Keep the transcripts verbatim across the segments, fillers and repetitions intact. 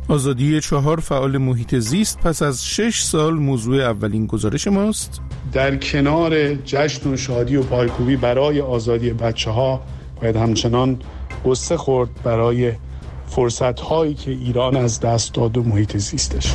آزادی چهار فعال محیط زیست پس از شش سال موضوع اولین گزارش ماست. در کنار جشن و شادی و پایکوبی برای آزادی بچه‌ها باید همچنان قصه خورد برای فرصت‌هایی که ایران از دست داد و محیط زیستش.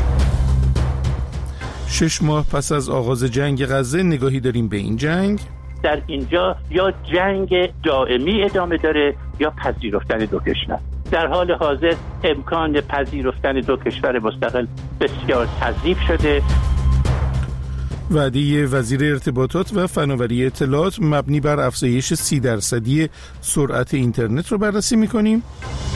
شش ماه پس از آغاز جنگ غزه نگاهی داریم به این جنگ. در اینجا یا جنگ دائمی ادامه داره یا پذیرفتن دو کشور. در حال حاضر امکان پذیرفتن دو کشور مستقل بسیار تضعیف شده. وعده وزیر ارتباطات و فناوری اطلاعات مبنی بر افزایش سی درصدی سرعت اینترنت رو بررسی می‌کنیم.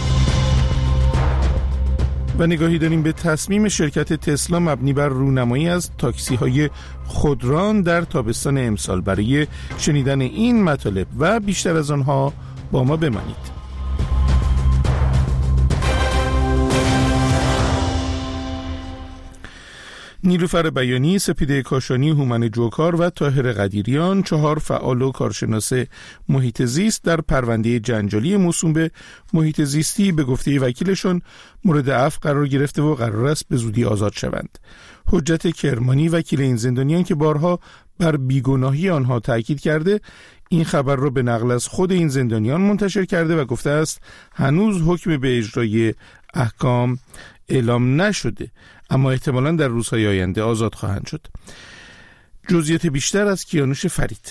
و نگاهی داریم به تصمیم شرکت تسلا مبنی بر رونمایی از تاکسی‌های خودران در تابستان امسال. برای شنیدن این مطالب و بیشتر از آنها با ما بمانید. نیلوفر بیانی، سپیده کاشانی، هومن جوکار و طاهر قدیریان، چهار فعال و کارشناس محیط زیست، در پرونده جنجالی موسوم به محیط زیستی به گفته وکیلشون مورد عفو قرار گرفته و قرار است به زودی آزاد شوند. حجت کرمانی، وکیل این زندانیان که بارها بر بیگناهی آنها تاکید کرده، این خبر را به نقل از خود این زندانیان منتشر کرده و گفته است هنوز حکم به اجرای احکام اعلام نشده، اما احتمالاً در روزهای آینده آزاد خواهند شد. جزئیات بیشتر از کیانوش فرید.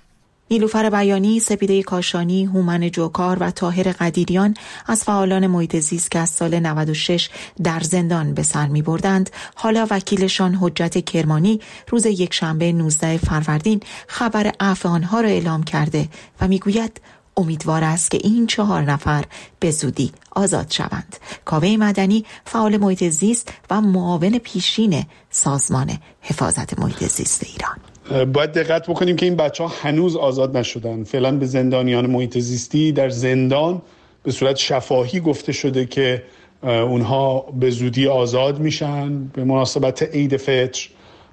نیلوفر بیانی، سپیده کاشانی، هومن جوکار و طاهر قدیریان از فعالان محیط زیست که از سال نود و شش در زندان به سر می بردند، حالا وکیلشان حجت کرمانی روز یکشنبه نوزده فروردین خبر عفو آنها را اعلام کرده و می گوید امیدوار است که این چهار نفر به زودی آزاد شوند. کاوه مدنی، فعال محیط زیست و معاون پیشین سازمان حفاظت محیط زیست ایران: باید دقت بکنیم که این بچه ها هنوز آزاد نشدن. فعلا به زندانیان محیط زیستی در زندان به صورت شفاهی گفته شده که اونها به زودی آزاد میشن به مناسبت عید فطر،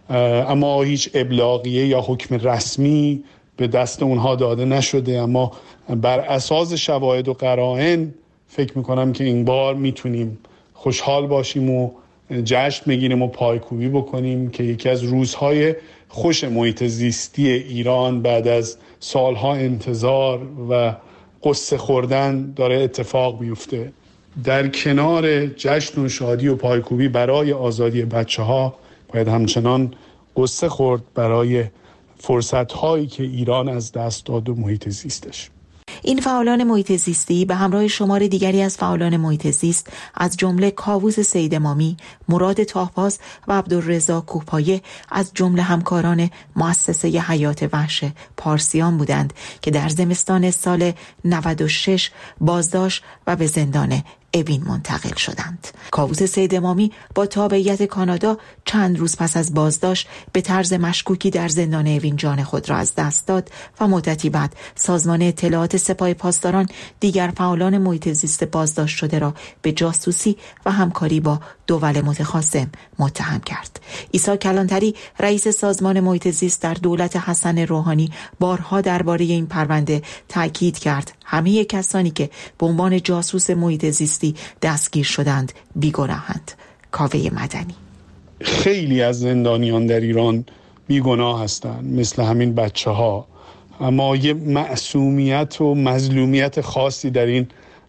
اما هیچ ابلاغیه یا حکم رسمی به دست اونها داده نشده. اما بر اساس شواهد و قرائن فکر میکنم که این بار میتونیم خوشحال باشیم و جشن بگیریم و پایکوبی بکنیم که یکی از روزهای خوش محیط زیستی ایران بعد از سالها انتظار و قصه خوردن داره اتفاق بیفته. در کنار جشن و شادی و پایکوبی برای آزادی بچه ها باید همچنان قصه خورد برای فرصت‌هایی که ایران از دست داد و محیط زیستش. این فعالان محیط زیستی به همراه شمار دیگری از فعالان محیط زیست از جمله کاووس سیدامامی، مراد تاهباز و عبدالرضا کوهپایه از جمله همکاران مؤسسه حیات وحش پارسیان بودند که در زمستان سال نود و شش بازداشت و به زندان اوین منتقل شدند. کاووس سیدامامی با تابعیت کانادا چند روز پس از بازداشت به طرز مشکوکی در زندان اوین جان خود را از دست داد و مدتی بعد سازمان اطلاعات سپاه پاسداران دیگر فعالان محیط زیست بازداشت شده را به جاسوسی و همکاری با دول متخاصم متهم کرد. عیسی کلانتری، رئیس سازمان محیط زیست در دولت حسن روحانی، بارها درباره این پرونده تاکید کرد همه کسانی که به عنوان جاسوس محیط زیستی دستگیر شدند بیگناهند. کاوه مدنی: خیلی از زندانیان در ایران بیگناه هستند مثل همین بچه ها، اما یه معصومیت و مظلومیت خاصی در این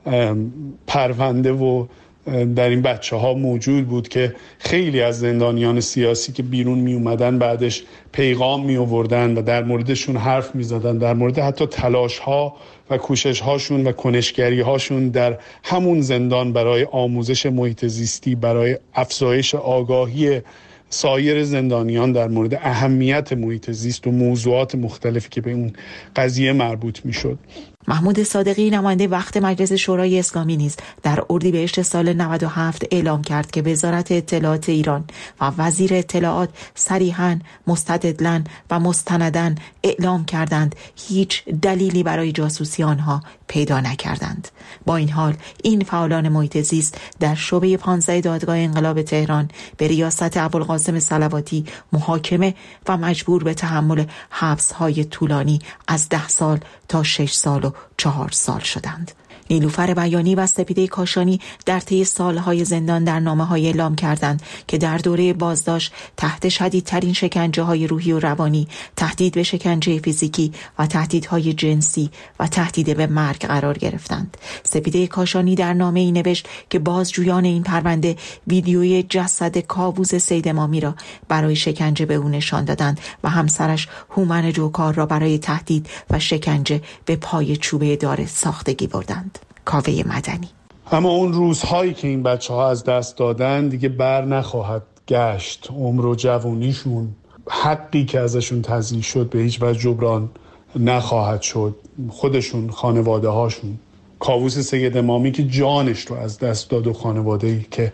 پرونده و در این بچه ها موجود بود که خیلی از زندانیان سیاسی که بیرون می اومدن بعدش پیغام می آوردن و در موردشون حرف می زدن، در مورد حتی تلاش ها و کوشش هاشون و کنشگری هاشون در همون زندان برای آموزش محیط زیستی، برای افزایش آگاهی سایر زندانیان در مورد اهمیت محیط زیست و موضوعات مختلفی که به اون قضیه مربوط می شد. محمود صادقی، نماینده وقت مجلس شورای اسلامی، نیز در اردیبهشت سال نود و هفت اعلام کرد که وزارت اطلاعات ایران و وزیر اطلاعات صریحاً، مستدلاً و مستنداً اعلام کردند هیچ دلیلی برای جاسوسی آنها پیدا نکردند. با این حال این فعالان محیط زیست در شعبه پانزده دادگاه انقلاب تهران به ریاست ابوالقاسم صلواتی محاکمه و مجبور به تحمل حبس‌های طولانی از ده سال تا شش سال و چهار سال شدند. نیلوفر بیانی و سپیده کاشانی در طی سالهای زندان در نامه‌های اعلام کردند که در دوره بازداشت تحت شدیدترین شکنجه‌های روحی و روانی، تهدید به شکنجه فیزیکی و تهدیدهای جنسی و تهدید به مرگ قرار گرفتند. سپیده کاشانی در نامه‌ای نوشت که بازجویان این پرونده ویدیوی جسد کاووس سید امامی را برای شکنجه به او نشان دادند و همسرش هومن جوکار را برای تهدید و شکنجه به پای چوبه دار ساختگی بردند. کاوه مدنی. اما اون روزهایی که این بچه ها از دست دادن دیگه بر نخواهد گشت. عمر و جوانیشون، حقی که ازشون تضییع شد به هیچ وجه جبران نخواهد شد. خودشون، خانواده هاشون، کاووس سید امامی که جانش رو از دست داد و خانواده‌ای که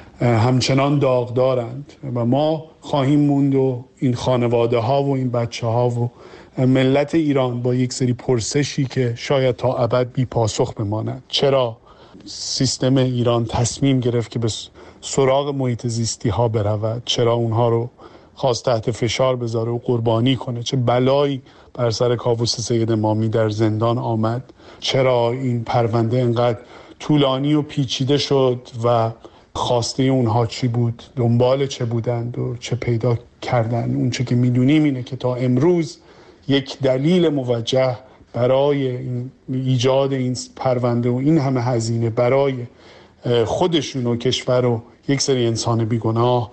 همچنان داغ دارند و ما خواهیم موند و این خانواده ها و این بچه ها و ملت ایران با یک سری پرسشی که شاید تا ابد بی پاسخ بماند. چرا سیستم ایران تصمیم گرفت که به سراغ محیط زیستی ها برود؟ چرا اونها رو خواست تحت فشار بذاره و قربانی کنه؟ چه بلایی بر سر کاووس سید امامی در زندان آمد؟ چرا این پرونده انقدر طولانی و پیچیده شد و خواسته اونها چی بود؟ دنبال چه بودند و چه پیدا کردن؟ اون چه که میدونیم اینه که تا امروز یک دلیل موجه برای این ایجاد این پرونده و این همه هزینه برای خودشون و کشور و یک سری انسان بیگناه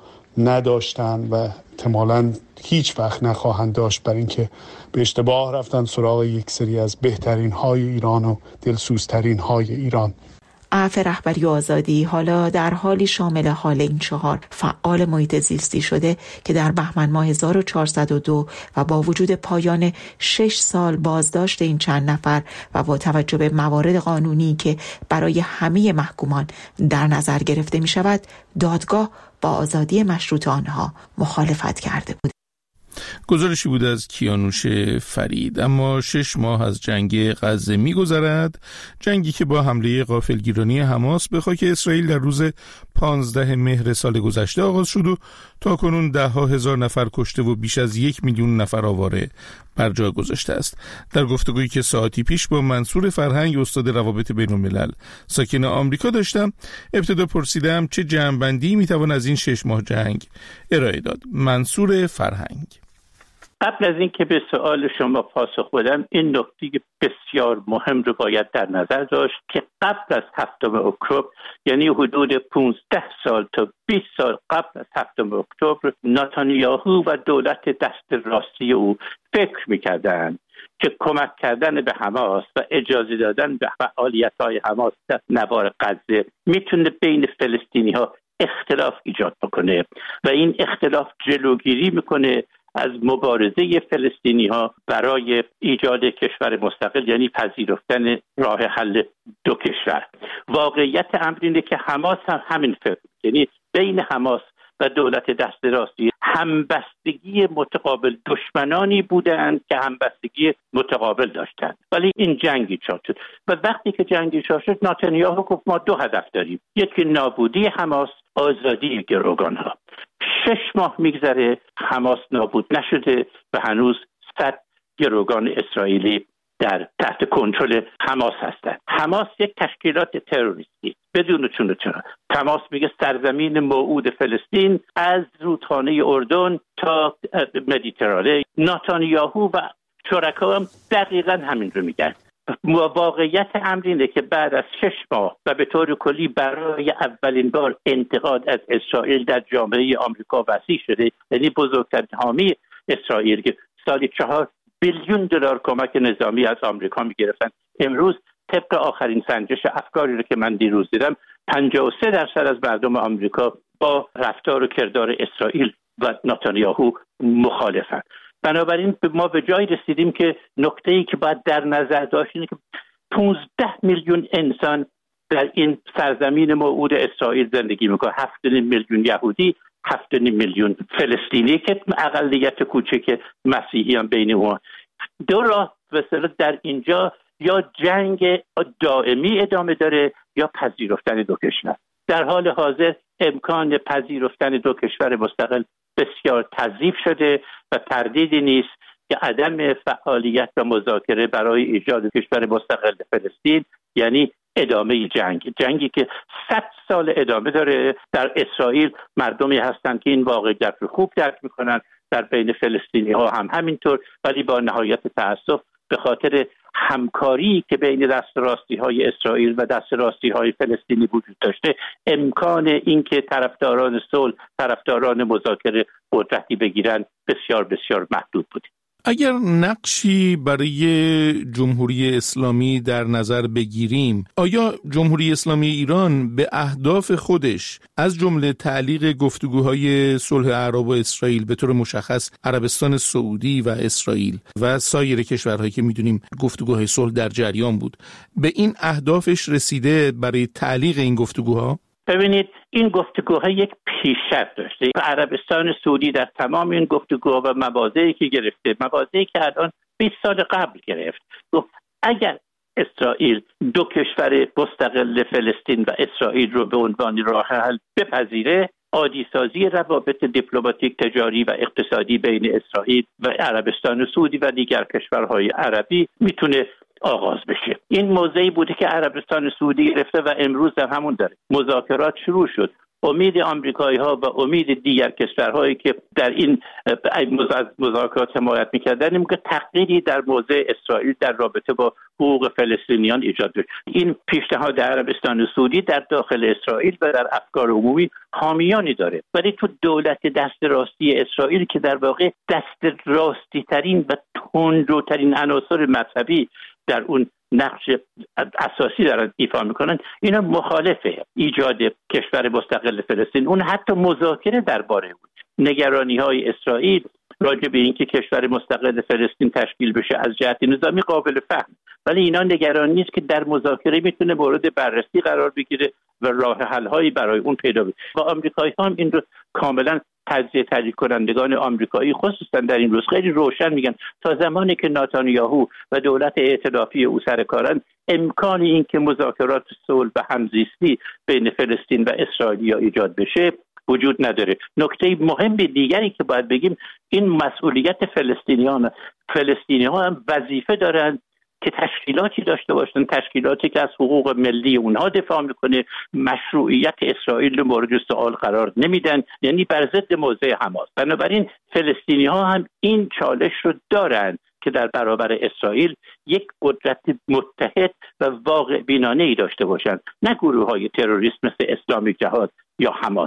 نداشتن و احتمالاً هیچ وقت نخواهند داشت، برای اینکه به اشتباه رفتن سراغ یک سری از بهترین های ایران و دلسوزترین های ایران. عفو رهبری و آزادی حالا در حالی شامل حال این چهار فعال محیط زیستی شده که در بهمن ماه هزار و چهارصد و دو و با وجود پایان شش سال بازداشت این چند نفر و با توجه به موارد قانونی که برای همه محکومان در نظر گرفته می شود، دادگاه با آزادی مشروط آنها مخالفت کرده بود. گزارشی بود از کیانوش فرید. اما شش ماه از جنگ غزه می گذرد، جنگی که با حمله غافلگیرانی حماس به خاک اسرائیل در روز پانزده مهر سال گذشته آغاز شد و تا کنون ده ها هزار نفر کشته و بیش از یک میلیون نفر آواره بر جا گذاشته است. در گفتگویی که ساعتی پیش با منصور فرهنگ، استاد روابط بین الملل ساکن آمریکا داشتم، ابتدا پرسیدم چه جمع‌بندی میتوان از این شش ماه جنگ ارائه داد. منصور فرهنگ: قبل از این که به سوال شما پاسخ بدم، این نکته بسیار مهم رو باید در نظر داشت که قبل از هفتم اکتبر، یعنی حدود پانزده سال تا بیست سال قبل از هفتم اکتبر، نتانیاهو و دولت دست راستی او فکر می‌کردند که کمک کردن به حماس و اجازه دادن به فعالیت‌های حماس در نوار غزه میتونه بین فلسطینی‌ها اختلاف ایجاد بکنه و این اختلاف جلوگیری میکنه از مبارزه فلسطینی ها برای ایجاد کشور مستقل، یعنی پذیرفتن راه حل دو کشور. واقعیت امر اینه که حماس هم همین فکر، یعنی بین حماس و دولت دست راستی همبستگی متقابل، دشمنانی بودند که همبستگی متقابل داشتند، ولی این جنگ ایجاد شد و وقتی که جنگ ایجاد شد نتانیاهو گفت ما دو هدف داریم، یکی نابودی حماس، آزادی گروگان ها. شش ماه میگذره، حماس نابود نشده و هنوز صد گروگان اسرائیلی در تحت کنترل حماس هستند. حماس یک تشکیلات تروریستی بدون چون و چرا. حماس میگه سرزمین موعود فلسطین از رودخانه اردن تا مدیترانه. نتانیاهو و شرکا هم دقیقاً همین رو میگن. واقعیت امر اینه که بعد از شش ماه و به طور کلی برای اولین بار انتقاد از اسرائیل در جامعه آمریکا وسیع شده، یعنی بزرگترین حامی اسرائیل که سالی چهار بیلیون دلار کمک نظامی از آمریکا میگرفتن، امروز طبق آخرین سنجش افکاری رو که من دیروز دیدم، پنجاه و سه درصد از مردم آمریکا با رفتار و کردار اسرائیل و نتانیاهو مخالفن. بنابراین ما به جایی رسیدیم که نکته‌ای که باید در نظر داشت اینه که پانزده میلیون انسان در این سرزمین موعود اسرائیل زندگی میکنه، هفت میلیون یهودی، هفت میلیون فلسطینی که اقلیت کوچک مسیحی هم بین اونها. دو راه مثلا در اینجا، یا جنگ دائمی ادامه داره یا پذیرفتن دو کشور. در حال حاضر امکان پذیرفتن دو کشور مستقل بسیار تضعیف شده و تردیدی نیست که عدم فعالیت و مذاکره برای ایجاد کشور مستقل فلسطین یعنی ادامه جنگ، جنگی که صد سال ادامه داره. در اسرائیل مردمی هستند که این واقعیت رو خوب درک میکنن، در بین فلسطینی ها هم همینطور، ولی با نهایت تأسف به خاطر همکاری که بین دست راستی های اسرائیل و دست راستی های فلسطینی وجود داشته، امکان اینکه طرفداران صلح، طرفداران مذاکره قدرتی بگیرن بسیار بسیار محدود بود. اگر نقشی برای جمهوری اسلامی در نظر بگیریم، آیا جمهوری اسلامی ایران به اهداف خودش از جمله تعلیق گفتگوهای صلح اعراب و اسرائیل، به طور مشخص عربستان سعودی و اسرائیل و سایر کشورهایی که میدونیم گفتگوهای صلح در جریان بود، به این اهدافش رسیده برای تعلیق این گفتگوها؟ ببینید، این گفتگوها یک پیشرفت داشته. عربستان سعودی در تمام این گفتگوها و مواضعی که گرفته، مواضعی که الان بیست سال قبل گرفت، گفت اگر اسرائیل دو کشور مستقل فلسطین و اسرائیل رو به عنوان راه حل بپذیره، عادی سازی روابط دیپلماتیک، تجاری و اقتصادی بین اسرائیل و عربستان سعودی و دیگر کشورهای عربی میتونه آغاز بشه. این موضعی بوده که عربستان سعودی گرفته و امروز در همون داره. مذاکرات شروع شد. امید آمریکایی ها و امید دیگر کشورهایی که در این مذاکرات حمایت میکردن این که تغییری در موضع اسرائیل در رابطه با حقوق فلسطینیان ایجاد بشه. این پیشنهاد عربستان سعودی در داخل اسرائیل و در افکار عمومی حامیانی داره، ولی تو دولت دست راستی اسرائیل که در واقع دست راستی ترین و تندروترین عناصر مذهبی در اون نقش اساسی دارن ایفا میکنن، اینا مخالف ایجاد کشور مستقل فلسطین. اون حتی مذاکره درباره بود. نگرانی های اسرائیل راجع به اینکه کشور مستقل فلسطین تشکیل بشه از جهت نظامی قابل فهم، ولی اینا نگرانی است که در مذاکره میتونه مورد بررسی قرار بگیره و راه حل هایی برای اون پیدا بشه. و آمریکایی ها هم این رو کاملا تجزیه تحلیل کنندگان آمریکایی خصوصا در این روز خیلی روشن میگن تا زمانی که نتانیاهو و دولت ائتلافی او سر کارن، امکان این که مذاکرات صلح و همزیستی بین فلسطین و اسرائیل ایجاد بشه وجود نداره. نکته مهم دیگری که باید بگیم، این مسئولیت فلسطینیان، فلسطینی‌ها هم وظیفه دارن که تشکیلاتی داشته باشن، تشکیلاتی که از حقوق ملی اونها دفاع میکنه، مشروعیت اسرائیل رو مورد سوال قرار نمیدن، یعنی بر ضد موضع حماس. بنابراین فلسطینی‌ها هم این چالش رو دارن که در برابر اسرائیل یک قدرت متحد و واقع بینانه‌ای داشته باشن، نه گروه‌های تروریست مثل اسلامی جهاد یا حماس.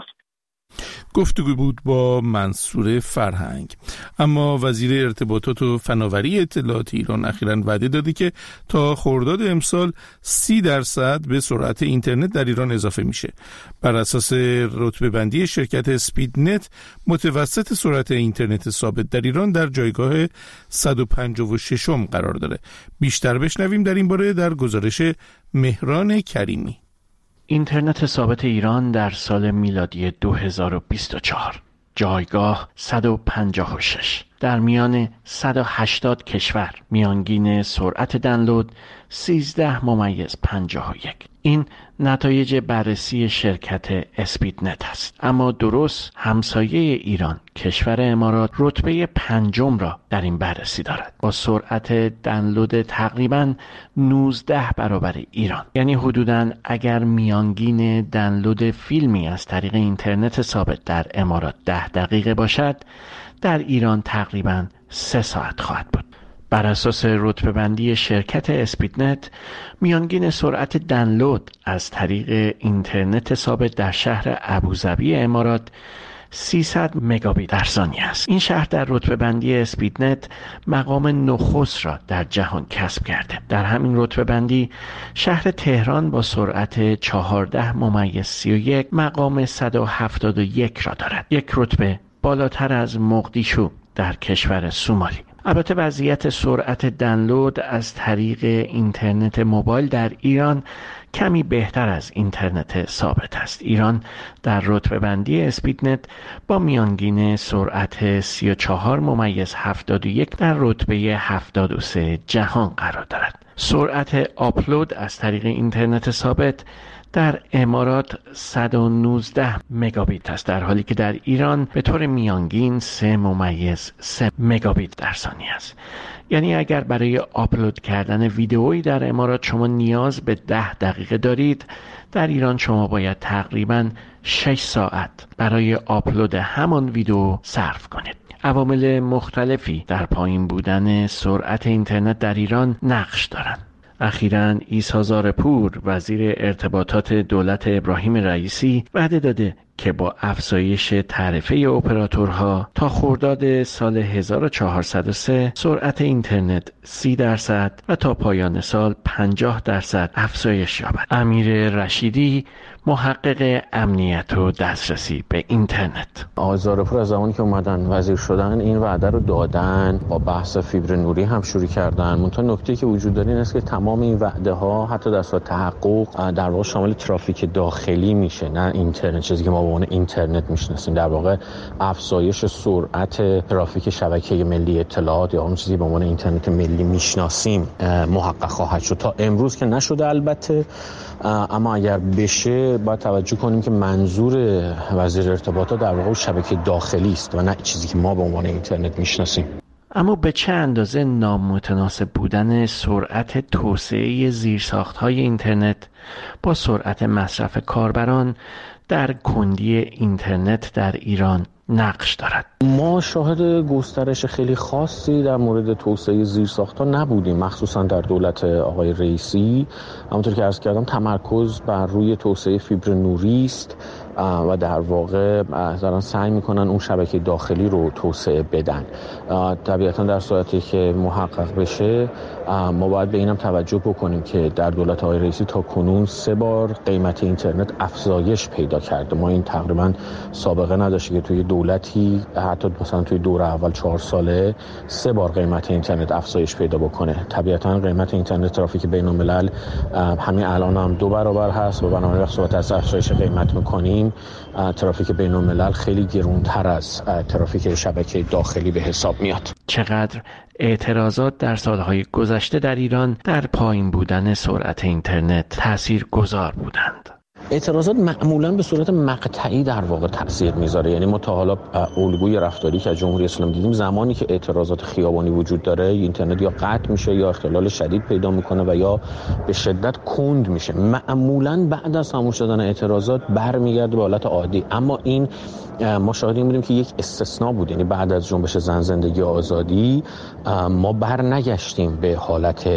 گفتگو بود با منصور فرهنگ. اما وزیر ارتباطات و فناوری اطلاعات ایران اخیراً وعده داده که تا خرداد امسال سی درصد به سرعت اینترنت در ایران اضافه میشه. بر اساس رتبه بندی شرکت اسپیدنت، متوسط سرعت اینترنت ثابت در ایران در جایگاه صد و پنجاه و ششم قرار داره. بیشتر بشنویم در این باره در گزارش مهران کریمی. اینترنت ثابت ایران در سال میلادی دو هزار و بیست و چهار جایگاه صد و پنجاه و شش در میان صد و هشتاد کشور، میانگین سرعت دانلود سیزده ممیز پنجاه و یک. این نتایج بررسی شرکت اسپیدنت است. اما درست همسایه ایران، کشور امارات، رتبه پنجم را در این بررسی دارد با سرعت دانلود تقریباً نوزده برابر ایران. یعنی حدوداً اگر میانگین دانلود فیلمی از طریق اینترنت ثابت در امارات ده دقیقه باشد، در ایران تقریباً سه ساعت خواهد بود. بر اساس رتبه بندی شرکت اسپیدنت، میانگین سرعت دانلود از طریق اینترنت ثابت در شهر ابوظبی امارات سیصد مگابیت در ثانیه است. این شهر در رتبه بندی اسپیدنت مقام نخست را در جهان کسب کرده. در همین رتبه بندی شهر تهران با سرعت چهارده ممیز سی و یک مقام صد و هفتاد و یک را دارد، یک رتبه بالاتر از مقدیشو در کشور سومالی. البته وضعیت سرعت دانلود از طریق اینترنت موبایل در ایران کمی بهتر از اینترنت ثابت است. ایران در رتبه بندی اسپیدنت با میانگین سرعت سی و چهار ممیز هفتاد و یک در رتبه هفتاد و سه جهان قرار دارد. سرعت آپلود از طریق اینترنت ثابت در امارات صد و نوزده مگابیت است، در حالی که در ایران به طور میانگین سه ممیز سه مگابیت در ثانیه است. یعنی اگر برای آپلود کردن ویدئویی در امارات شما نیاز به ده دقیقه دارید، در ایران شما باید تقریباً شش ساعت برای آپلود همان ویدئو صرف کنید. عوامل مختلفی در پایین بودن سرعت اینترنت در ایران نقش دارند. اخیراً عیسی زارپور وزیر ارتباطات دولت ابراهیم رئیسی وعده داده که با افزایش تعرفه اپراتورها تا خرداد سال هزار و چهارصد و سه سرعت اینترنت سی درصد و تا پایان سال پنجاه درصد افزایش یابد. امیر رشیدی محقق امنیت و دسترسی به اینترنت: آقای زارپور از زمانی که اومدن وزیر شدن این وعده رو دادن، با بحث فیبر نوری هم شروع کردن. منتها نکته که وجود داره این است که تمام این وعده ها حتی در صورت تحقق در واقع شامل ترافیک داخلی میشه، نه اینترنت، چیزی که ما به عنوان اینترنت میشناسیم. در واقع افزایش سرعت ترافیک شبکه ملی اطلاعات یا اون چیزی به عنوان اینترنت ملی میشناسیم محقق خواهد شد. تا امروز که نشده البته، اما اگر بشه باید توجه کنیم که منظور وزیر ارتباطات در واقع شبکه داخلی است و نه چیزی که ما به عنوان اینترنت میشناسیم. اما به چه اندازه نامتناسب بودن سرعت توسعه زیرساخت‌های اینترنت با سرعت مصرف کاربران در کندی اینترنت در ایران نقش دارد؟ ما شاهد گسترش خیلی خاصی در مورد توسعه زیرساخت‌ها نبودیم، مخصوصا در دولت آقای رئیسی. همونطور که عرض کردم تمرکز بر روی توسعه فیبر نوری است و در واقع دارن سعی میکنن اون شبکه داخلی رو توسعه بدن. طبیعتا در صورتی که محقق بشه ما باید به اینم توجه بکنیم که در دولت آقای رئیسی تا کنون سه بار قیمت اینترنت افزایش پیدا کرده. ما این تقریبا سابقه نداشته که توی دولتی حتی مثلا توی دور اول چهار ساله سه بار قیمت اینترنت افزایش پیدا بکنه. طبیعتا قیمت اینترنت ترافیک بین الملل همین الان هم دو برابر هست و بنابراین وقتی صحبت از افزایش قیمت میکنیم ترافیک بین الملل خیلی گرانتر از ترافیک شبکه داخلی به حساب میاد. چقدر اعتراضات در سالهای گذشته در ایران در پایین بودن سرعت اینترنت تاثیرگذار بودند؟ اعتراضات معمولاً به صورت مقطعی در واقع تاثیر میذاره. یعنی ما تا حالا الگوی رفتاری که از جمهوری اسلامی دیدیم، زمانی که اعتراضات خیابانی وجود داره اینترنت یا قطع میشه یا اختلال شدید پیدا میکنه و یا به شدت کند میشه. معمولاً بعد از خاموش شدن اعتراضات برمیگرده به حالت عادی. اما این ما شاهد بودیم که یک استثناء بود. یعنی بعد از جنبش زن زندگی آزادی ما بر نگشتیم به حالت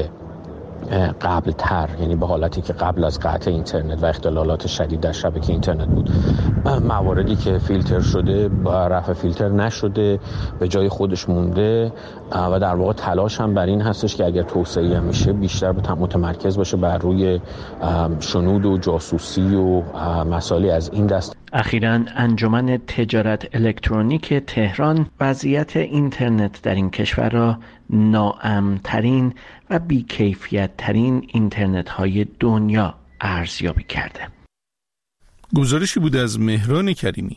قبل تر، یعنی به حالتی که قبل از قطع اینترنت و اختلالات شدید در شبکه اینترنت بود. مواردی که فیلتر شده با رفع فیلتر نشده به جای خودش مونده و در واقع تلاش هم بر این هستش که اگر توسعه میشه بیشتر به متمرکز باشه بر روی شنود و جاسوسی و مسائلی از این دست. اخیراً انجمن تجارت الکترونیک تهران وضعیت اینترنت در این کشور را ناامن‌ترین و بی‌کیفیت‌ترین اینترنت‌های دنیا ارزیابی کرده. گزارشی بود از مهران کریمی.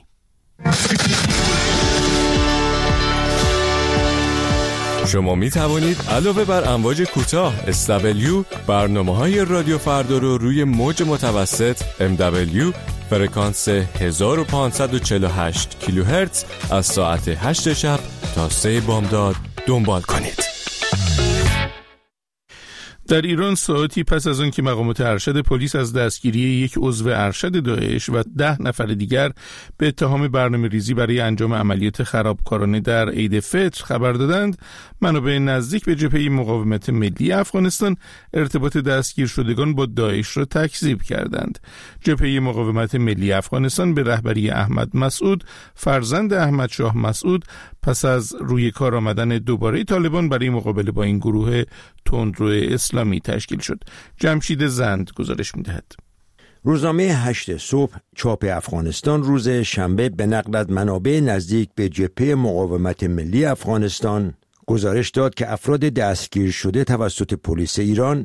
شما می توانید علاوه بر امواج کوتاه اس دبلیو برنامه‌های رادیو فردا رو روی موج متوسط ام دبلیو فرکانس هزار و پانصد و چهل و هشت کیلوهرتز از ساعت هشت شب تا سه بامداد دنبال کنید. در ایران ساعتی پس از آن که مقامات ارشد پلیس از دستگیری یک عضو ارشد داعش و ده نفر دیگر به اتهام برنامه ریزی برای انجام عملیات خرابکارانه در عید فطر خبر دادند، منابع نزدیک به جبهه مقاومت ملی افغانستان ارتباط دستگیر شدگان با داعش را تکذیب کردند. جبهه مقاومت ملی افغانستان به رهبری احمد مسعود، فرزند احمد شاه مسعود، پس از روی کار آمدن دوباره طالبان برای مقابله با این گروه تندرو اسلامی تشکیل شد. جمشید زند گزارش می‌دهد. روزنامه هشت صبح چاپ افغانستان روز شنبه به نقل از منابع نزدیک به جبهه مقاومت ملی افغانستان گزارش داد که افراد دستگیر شده توسط پلیس ایران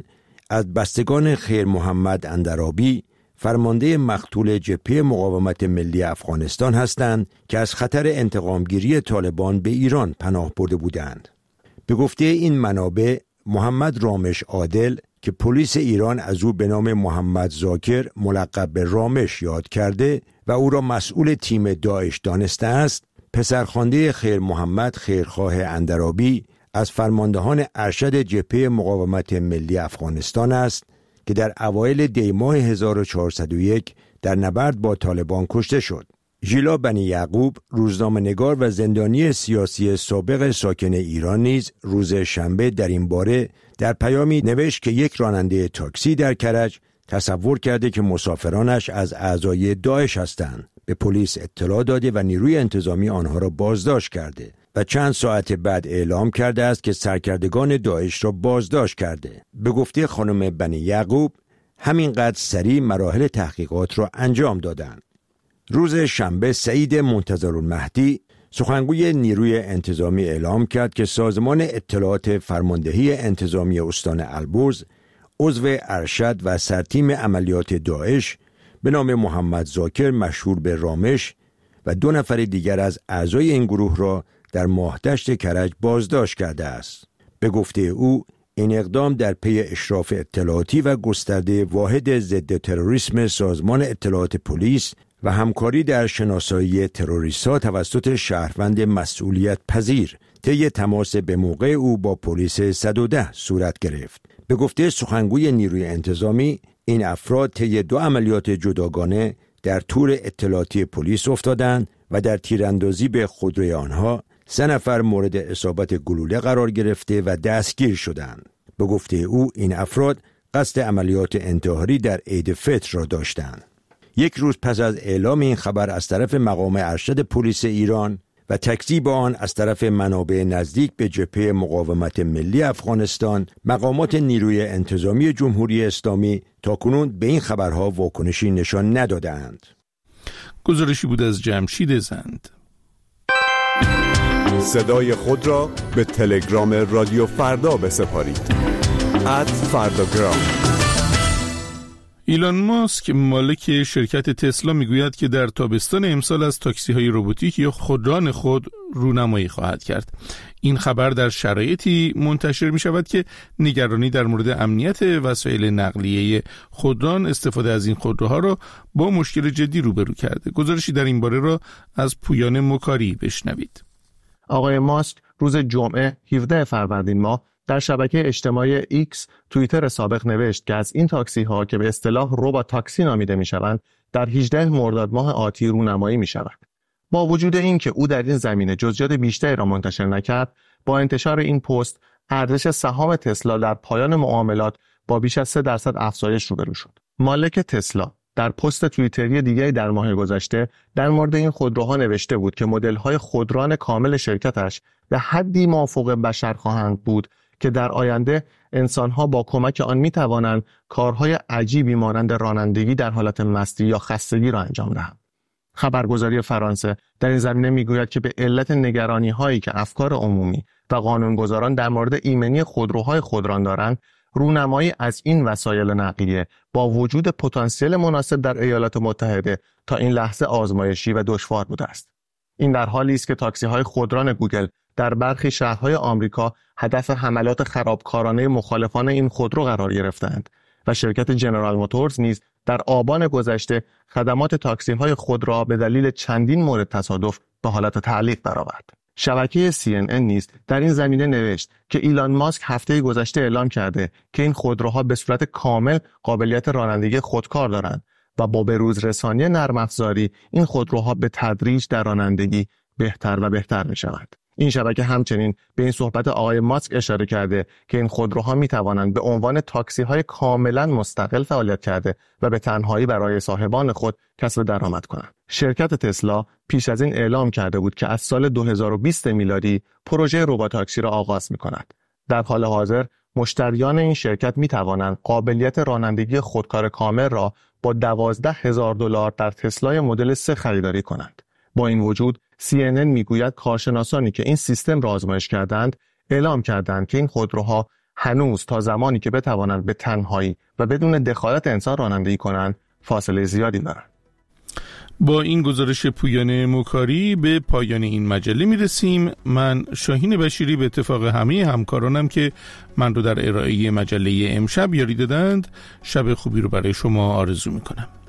از بستگان خیر محمد اندرابی، فرمانده مقتول جبهه مقاومت ملی افغانستان هستند که از خطر انتقامگیری طالبان به ایران پناه برده بودند. به گفته این منابع، محمد رامش عادل که پلیس ایران از او به نام محمد ذاکر ملقب به رامش یاد کرده و او را مسئول تیم داعش دانسته است، پسرخوانده خیر محمد خیرخواه اندرابی از فرماندهان ارشد جبهه مقاومت ملی افغانستان است که در اوایل دی ماه هزار و چهارصد و یک در نبرد با طالبان کشته شد. ژیلا بنی یعقوب، روزنامه‌نگار و زندانی سیاسی سابق ساکن ایران نیز روز شنبه در این باره در پیامی نوشت که یک راننده تاکسی در کرج تصور کرده که مسافرانش از اعضای داعش هستند. به پلیس اطلاع داده و نیروی انتظامی آنها را بازداشت کرده و چند ساعت بعد اعلام کرده است که سرکردگان داعش را بازداشت کرده. به گفته خانم بنی یعقوب، همینقدر سریع مراحل تحقیقات را انجام دادند. روز شنبه سعید منتظرالمهدی، سخنگوی نیروی انتظامی، اعلام کرد که سازمان اطلاعات فرماندهی انتظامی استان البرز عضو ارشد و سرتیم عملیات داعش به نام محمد ذاکر مشهور به رامش و دو نفر دیگر از اعضای این گروه را در ماهدشت کرج بازداشت کرده است. به گفته او، این اقدام در پی اشراف اطلاعاتی و گسترده واحد ضد تروریسم سازمان اطلاعات پلیس و همکاری در شناسایی تروریست‌ها توسط شهروند مسئولیت پذیر طی تماس به موقع او با پلیس صد و ده صورت گرفت. به گفته سخنگوی نیروی انتظامی، این افراد طی دو عملیات جداگانه در تور اطلاعاتی پلیس افتادند و در تیراندازی به خودروی آنها سه نفر مورد اصابت گلوله قرار گرفته و دستگیر شدند. به گفته او، این افراد قصد عملیات انتحاری در عید فطر را داشتند. یک روز پس از اعلام این خبر از طرف مقام ارشد پلیس ایران و تکذیب آن از طرف منابع نزدیک به جبهه مقاومت ملی افغانستان، مقامات نیروی انتظامی جمهوری اسلامی تاکنون به این خبرها واکنشی نشان ندادند. گزارشی بود از جمشید زند. صدای خود را به تلگرام رادیو فردا بسپارید. ات فرداگرام. ایلان ماسک مالک شرکت تسلا میگوید که در تابستان امسال از تاکسی‌های رباتیک یا خودران خود رونمایی خواهد کرد. این خبر در شرایطی منتشر می شود که نگرانی در مورد امنیت وسایل نقلیه خودران استفاده از این خودروها را با مشکل جدی روبرو کرده. گزارشی در این باره را از پویان مکاری بشنوید. آقای ماسک روز جمعه هفدهم فروردین ماه در شبکه اجتماعی ایکس توییتر سابق نوشت که از این تاکسی ها که به اصطلاح ربات تاکسی نامیده می شوند در هجدهم مرداد ماه آتی رونمایی می شود. با وجود این که او در این زمینه جزئیات بیشتری را منتشر نکرد، با انتشار این پست ارزش سهام تسلا در پایان معاملات با بیش از سه درصد افزایش روبرو شد. مالک تسلا در پست توییتری دیگری در ماه گذشته در مورد این خودروها نوشته بود که مدل‌های خودران کامل شرکتش به حدی موافق بشر خواهند بود که در آینده انسان‌ها با کمک آن می‌توانند کارهای عجیبی مانند رانندگی در حالت مستی یا خستگی را انجام دهند. خبرگزاری فرانسه در این زمینه می‌گوید که به علت نگرانی‌هایی که افکار عمومی و قانونگذاران در مورد ایمنی خودروهای خودران دارند، رونمایی از این وسایل نقلیه با وجود پتانسیل مناسب در ایالات متحده تا این لحظه آزمایشی و دشوار بوده است. این در حالی است که تاکسی‌های خودران گوگل در برخی شهرهای آمریکا هدف حملات خرابکارانه مخالفان این خودرو قرار گرفتند و شرکت جنرال موتورز نیز در آبان گذشته خدمات تاکسی‌های خود را به دلیل چندین مورد تصادف به حالت تعلیق درآورد. شبکه سی ان ان نیز در این زمینه نوشت که ایلان ماسک هفته گذشته اعلام کرده که این خودروها به صورت کامل قابلیت رانندگی خودکار دارند و با بروز رسانی نرم افزاری این خودروها به تدریج در رانندگی بهتر و بهتر می‌شوند. این شبکه همچنین به این صحبت آقای ماسک اشاره کرده که این خودروها می توانند به عنوان تاکسی های کاملا مستقل فعالیت کرده و به تنهایی برای صاحبان خود کسب درآمد کنند. شرکت تسلا پیش از این اعلام کرده بود که از سال دو هزار و بیست میلادی پروژه ربات تاکسی را آغاز می کند. در حال حاضر مشتریان این شرکت می توانند قابلیت رانندگی خودکار کامل را با دوازده هزار دلار در تسلای مدل سه خریداری کنند. با این وجود سی ان ان میگوید کارشناسانی که این سیستم را آزمایش کردند اعلام کردند که این خودروها هنوز تا زمانی که بتوانند به تنهایی و بدون دخالت انسان رانندگی کنند فاصله زیادی دارند. با این گزارش پویان مکاری به پایان این مجله میرسیم. من شاهین بشیری به اتفاق همه همکارانم که من رو در ارائه مجله امشب یاری دادند، شب خوبی رو برای شما آرزو میکنم.